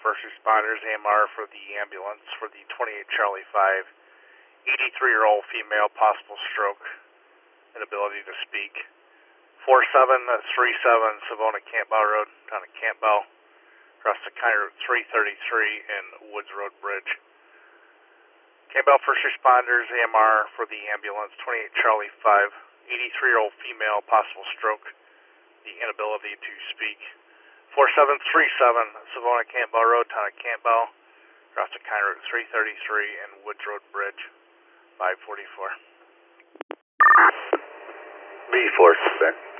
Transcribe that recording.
first responders, AMR for the ambulance for the 28 Charlie 5, 83-year-old female, possible stroke, inability to speak. 4737 Savona Campbell Road, down at Campbell, across the County Route 333 and Woods Road Bridge. Campbell first responders, AMR for the ambulance, 28 Charlie 5, 83-year-old female, possible stroke, the inability to speak. 4737 Savona Campbell Road, town of Campbell, across the County Route 333 and Woods Road Bridge, 544. B4, sir.